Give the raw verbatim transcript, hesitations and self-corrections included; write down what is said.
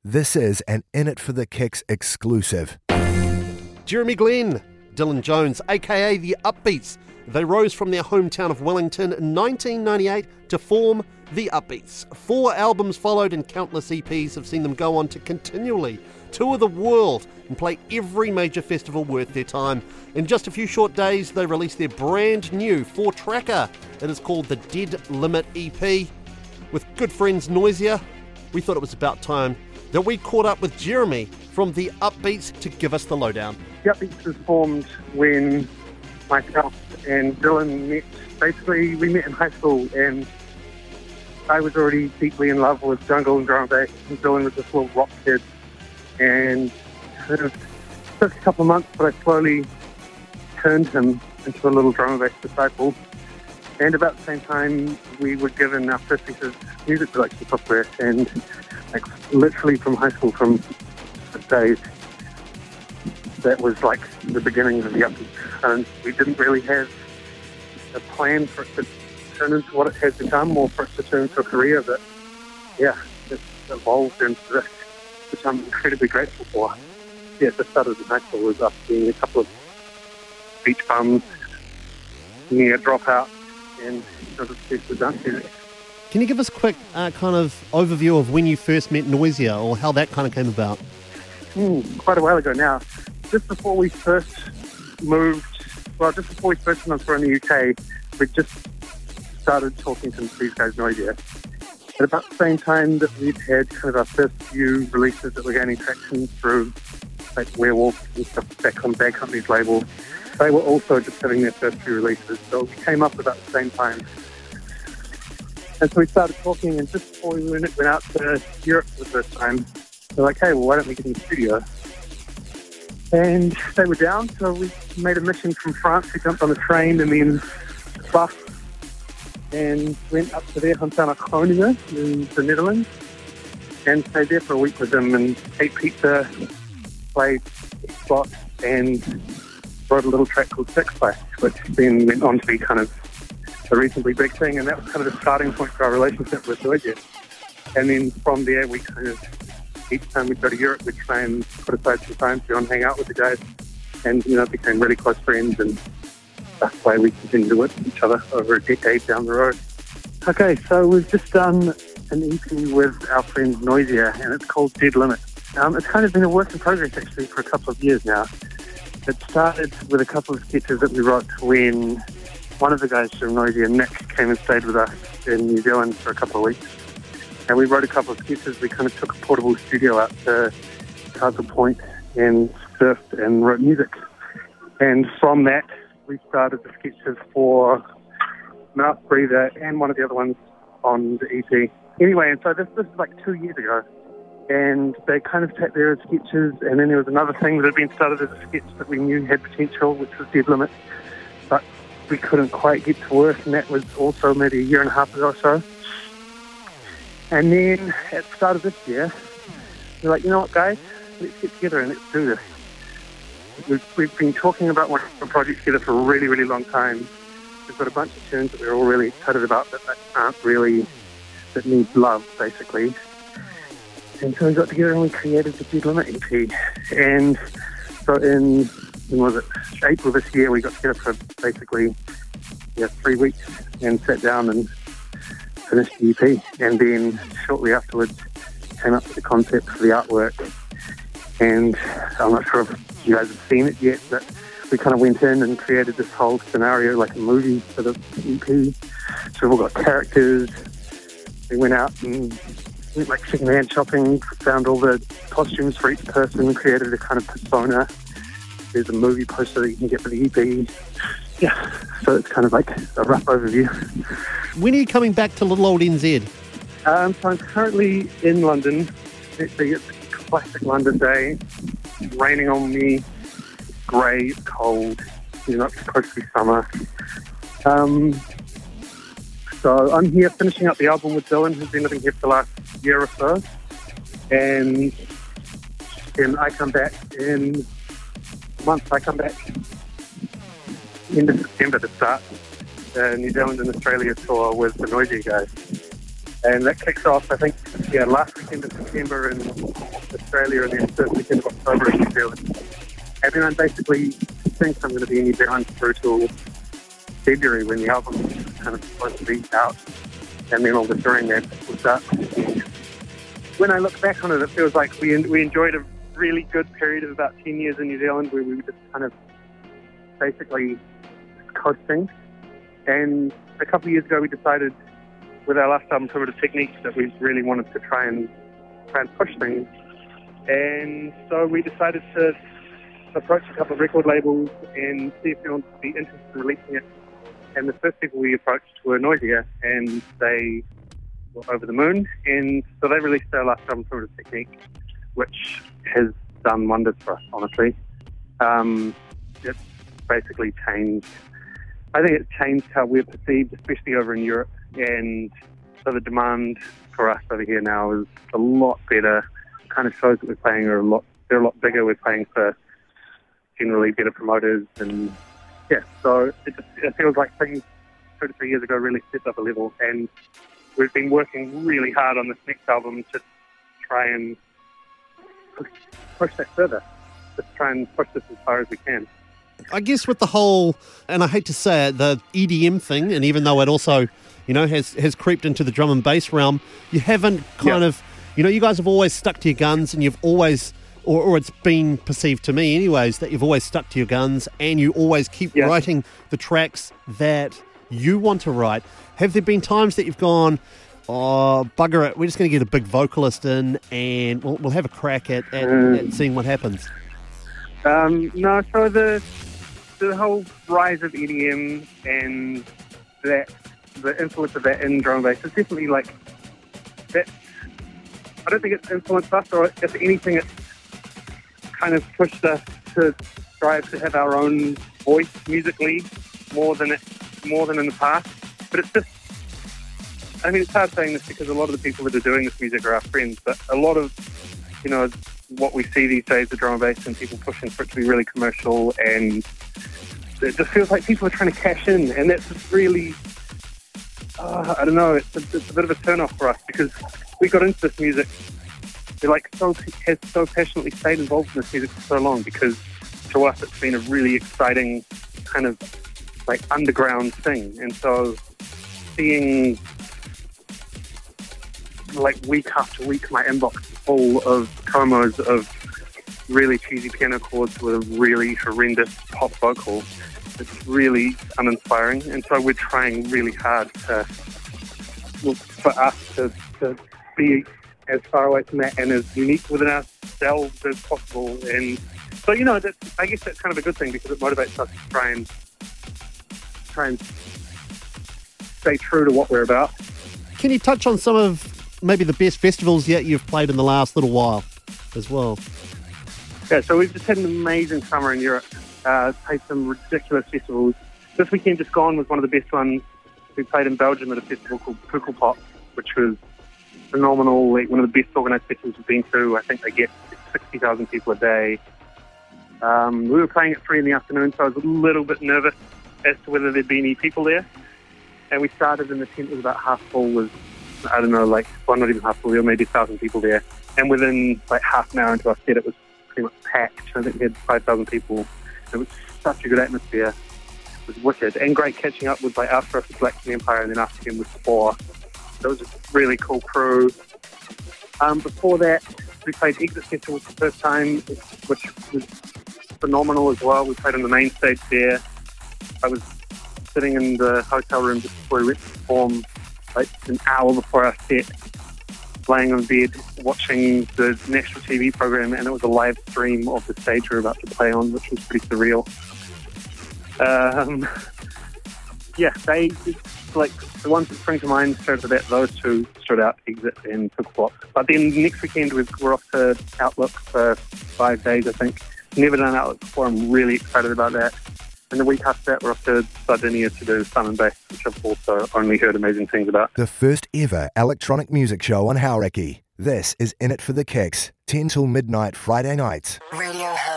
This is an In It For The Kicks exclusive. Jeremy Glenn, Dylan Jones, aka The Upbeats. They rose from their hometown of Wellington in nineteen ninety-eight to form The Upbeats. Four albums followed and countless E Ps have seen them go on to continually tour the world and play every major festival worth their time. In just a few short days, they released their brand new four-tracker. It is called the Dead Limit E P. With good friends Noisia, we thought it was about time that we caught up with Jeremy from The Upbeats to give us the lowdown. The Upbeats was formed when myself and Dylan met. Basically, we met in high school, and I was already deeply in love with jungle and drum and bass, and Dylan was this little rock kid. And it was, took a couple of months, but I slowly turned him into a little drum and bass disciple. And about the same time, we were given our first piece of music production software, and like literally from high school, from the days, that was like the beginning of the Upbeats. And we didn't really have a plan for it to turn into what it has become, or for it to turn into a career, but yeah, it's evolved into this, which I'm incredibly grateful for. Yeah, the start of the high school was us being a couple of beach bums near dropout, and I was obsessed with dance music. Can you give us a quick uh, kind of overview of when you first met Noisia, or how that kind of came about? Mm, quite a while ago now. Just before we first moved, well, just before we first went on tour in the U K, we just started talking to these guys, Noisia. At about the same time that we'd had kind of our first few releases that were gaining traction through like Werewolf and stuff back on Bad Company's label, they were also just having their first few releases. So we came up about the same time. And so we started talking, and just before we went, went out to Europe for the first time, they're like, hey, well, why don't we get in the studio? And they were down, so we made a mission from France. We jumped on a train and then a bus and went up to their hometown of Groningen in the Netherlands and stayed there for a week with them and ate pizza, played Xbox, and wrote a little track called Six Pack, which then went on to be kind of a reasonably big thing, and that was kind of the starting point for our relationship with Noisia. And then from there, we kind of, each time we'd go to Europe, we'd try and put aside some time to go and hang out with the guys, and, you know, became really close friends, and that's why we continue to work with each other over a decade down the road. Okay, so we've just done an E P with our friend Noisia, and it's called Dead Limit. Um, it's kind of been a work in progress, actually, for a couple of years now. It started with a couple of sketches that we wrote when one of the guys from Noisia, Nick, came and stayed with us in New Zealand for a couple of weeks. And we wrote a couple of sketches. We kind of took a portable studio out to Castle Point and surfed and wrote music. And from that, we started the sketches for Mouth Breather and one of the other ones on the E P. Anyway, and so this, this is like two years ago. And they kind of sat there as sketches, and then there was another thing that had been started as a sketch that we knew had potential, which was Dead Limit. But we couldn't quite get to work, and that was also maybe a year and a half ago or so. And then at the start of this year, we're like, you know what, guys, let's get together and let's do this. We've, we've been talking about one of the projects together for a really, really long time. We've got a bunch of tunes that we're all really excited about that, that aren't really, that need love, basically. And so we got together and we created the Dead Limit E P. And so in, when was it, April this year, we got together for basically yeah, three weeks and sat down and finished the E P. And then shortly afterwards came up with the concept for the artwork. And I'm not sure if you guys have seen it yet, but we kind of went in and created this whole scenario like a movie for the E P. So we've all got characters. We went out and went like second-hand shopping, found all the costumes for each person, created a kind of persona. There's a movie poster that you can get for the E P. Yeah, so it's kind of like a rough overview. When are you coming back to little old N Z? Um, so I'm currently in London. It's a classic London day. It's raining on me. It's grey, it's cold. You know, it's supposed to be summer. Um, so I'm here finishing up the album with Dylan, who's been living here for the last year or so. And then I come back in a month. I come back end of September to start the New Zealand and Australia tour with the Noisia guys. And that kicks off, I think, yeah, last weekend of September in Australia and then first weekend of October in New Zealand. And then I basically think I'm going to be in New Zealand through till February when the album is kind of supposed to be out. And then all the touring that will start. When I look back on it, it feels like we we enjoyed a really good period of about ten years in New Zealand where we were just kind of basically coasting. And a couple of years ago we decided with our last album, Primitive Techniques, that we really wanted to try and try and push things. And so we decided to approach a couple of record labels and see if anyone would be interested in releasing it. And the first people we approached were Noisia, and they were over the moon. And so they released our last album, Primitive Technique, which has done wonders for us, honestly. Um, it's basically changed. I think it's changed how we're perceived, especially over in Europe. And so the demand for us over here now is a lot better. The kind of shows that we're playing are a lot, they're a lot bigger. We're playing for generally better promoters, and yeah, so it, just, it feels like things two to three years ago really stepped up a level, and we've been working really hard on this next album to try and push, push that further, to try and push this as far as we can. I guess with the whole, and I hate to say it, the E D M thing, and even though it also, you know, has, has creeped into the drum and bass realm, you haven't kind yeah. of, you know, you guys have always stuck to your guns, and you've always, or, or it's been perceived to me anyways, that you've always stuck to your guns, and you always keep yeah. writing the tracks that you want to write. Have there been times that you've gone, oh, bugger it, we're just going to get a big vocalist in, and we'll, we'll have a crack at, at, mm. at seeing what happens? Um, no, so the the whole rise of E D M and that the influence of that in drum and bass is definitely like that. I don't think it's influenced us, or if anything, it's kind of pushed us to strive to have our own voice musically more than it, more than in the past. But it's just, I mean, it's hard saying this because a lot of the people that are doing this music are our friends, but a lot of, you know, what we see these days, the drum and bass, and people pushing for it to be really commercial, and it just feels like people are trying to cash in, and that's just really, uh, I don't know, it's a, it's a bit of a turn-off for us because we got into this music, we're like so, has so passionately stayed involved in this music for so long because to us it's been a really exciting kind of like underground thing, and so seeing like week after week my inbox full of promos of really cheesy piano chords with a really horrendous pop vocal, it's really uninspiring. And so we're trying really hard to, well, for us to, to be as far away from that and as unique within ourselves as possible. And so, you know, that's, I guess that's kind of a good thing because it motivates us to try and try and stay true to what we're about. Can you touch on some of maybe the best festivals yet you've played in the last little while as well? Yeah, so we've just had an amazing summer in Europe. Uh, played some ridiculous festivals. This weekend just gone was one of the best ones. We played in Belgium at a festival called Pukkelpop, which was phenomenal, like one of the best organised festivals we've been to. I think they get sixty thousand people a day. Um, we were playing at three in the afternoon, so I was a little bit nervous as to whether there'd be any people there. And we started and the tent was about half full with, I don't know, like, well, not even half full, there were maybe a thousand people there. And within like half an hour into our set, it was pretty much packed. I think we had five thousand people. It was such a good atmosphere. It was wicked. And great catching up with like after us with Black King Empire and then after him with Spore. So it was a really cool crew. Um, before that, we played Exit Festival for the first time, which was phenomenal as well. We played on the main stage there. I was sitting in the hotel room just before we went to perform, like an hour before our set, laying on bed, watching the national T V program, and it was a live stream of the stage we were about to play on, which was pretty surreal. Um, yeah, they, like, the ones that spring to mind straight to that, those two stood out, Exit and Pukkelpop. But then next weekend we're, we're off to Outlook for five days, I think. Never done Outlook before, I'm really excited about that. And the week after that, we're off to Sardinia to do Sun and Bass, which I've also only heard amazing things about. The first ever electronic music show on Hauraki. This is In It for the Kicks, ten till midnight Friday nights. Radio